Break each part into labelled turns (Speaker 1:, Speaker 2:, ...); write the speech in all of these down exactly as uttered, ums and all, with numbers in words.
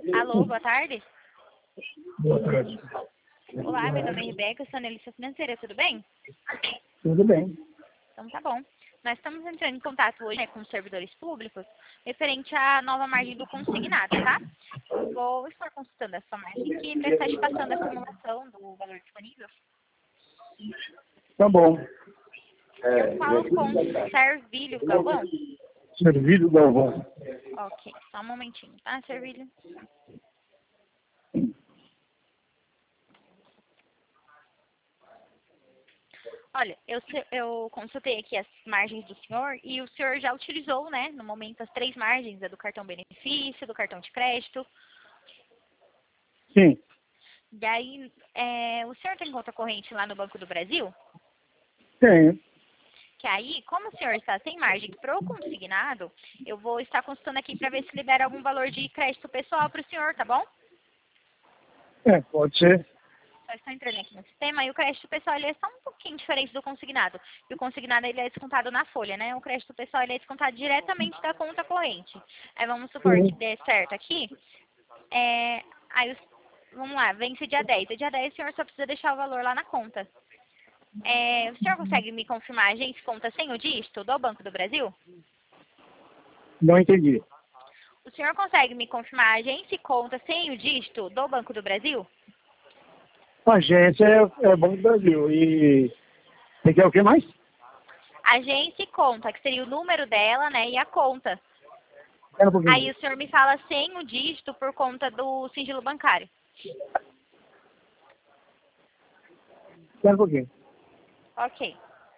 Speaker 1: Alô, boa tarde.
Speaker 2: Boa tarde.
Speaker 1: Olá, meu nome é Rebeca, sou analista financeira, tudo bem?
Speaker 2: Tudo bem.
Speaker 1: Então tá bom. Nós estamos entrando em contato hoje, né, com os servidores públicos, referente à nova margem do consignado, tá? Eu vou estar consultando essa margem aqui para estar te passando a simulação do valor disponível.
Speaker 2: Tá bom.
Speaker 1: Eu falo com Servilho Galvão?
Speaker 2: Servilho Galvão.
Speaker 1: Ok, só um momentinho, tá, Servilho? Olha, eu, eu consultei aqui as margens do senhor e o senhor já utilizou, né, no momento, as três margens, a do cartão benefício, do cartão de crédito.
Speaker 2: Sim.
Speaker 1: Daí, é, o senhor tem conta corrente lá no Banco do Brasil?
Speaker 2: Tenho.
Speaker 1: Que aí, como o senhor está sem margem para o consignado, eu vou estar consultando aqui para ver se libera algum valor de crédito pessoal para o senhor, tá bom?
Speaker 2: É, pode ser.
Speaker 1: Só estou entrando aqui no sistema e o crédito pessoal ele é só um pouquinho diferente do consignado. E o consignado ele é descontado na folha, né? O crédito pessoal ele é descontado diretamente da conta corrente. Aí vamos supor
Speaker 2: Sim.
Speaker 1: que dê certo aqui. É, aí, os, vamos lá, vence dia dez. E dia dez o senhor só precisa deixar o valor lá na conta. É, o senhor consegue me confirmar a agência conta sem o dígito do Banco do Brasil?
Speaker 2: Não entendi.
Speaker 1: O senhor consegue me confirmar a agência e conta sem o dígito do Banco do Brasil?
Speaker 2: A agência é, é Banco do Brasil. E você quer o que mais?
Speaker 1: Agência e conta, que seria o número dela, né, e a conta.
Speaker 2: Espera um pouquinho.
Speaker 1: Aí o senhor me fala sem o dígito por conta do sigilo bancário.
Speaker 2: Espera um pouquinho.
Speaker 1: Ok.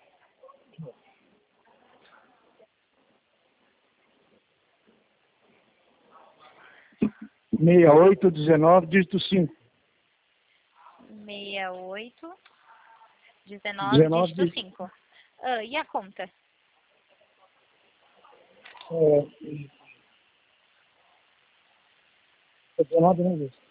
Speaker 2: seis oito dezenove, dígito cinco.
Speaker 1: seis oito dezenove,
Speaker 2: dezenove,
Speaker 1: dígito cinco. Ah, e a conta?
Speaker 2: É, é dezenove, né, gente?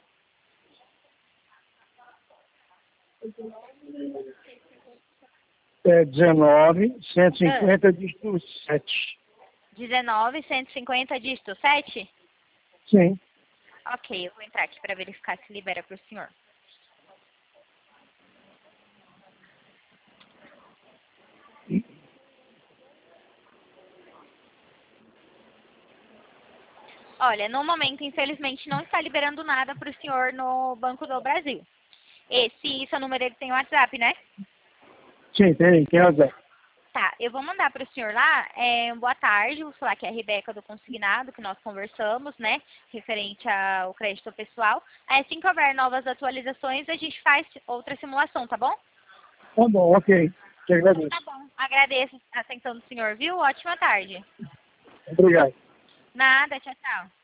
Speaker 2: É dezenove, cento e cinquenta, dígito sete.
Speaker 1: dezenove, cento e cinquenta, dígito sete?
Speaker 2: Sim.
Speaker 1: Ok, eu vou entrar aqui para verificar se libera para o senhor. Olha, no momento, infelizmente, não está liberando nada para o senhor no Banco do Brasil. Esse seu número ele tem WhatsApp, né?
Speaker 2: Sim, tem, tem razão.
Speaker 1: Tá, eu vou mandar para o senhor lá, é, boa tarde, vou falar que é a Rebeca do Consignado, que nós conversamos, né, referente ao crédito pessoal. Aí, assim que houver novas atualizações, a gente faz outra simulação, tá bom?
Speaker 2: Tá bom, ok. Te agradeço.
Speaker 1: Tá bom. Agradeço a atenção do senhor, viu? Ótima tarde.
Speaker 2: Obrigado.
Speaker 1: Nada, tchau, tchau.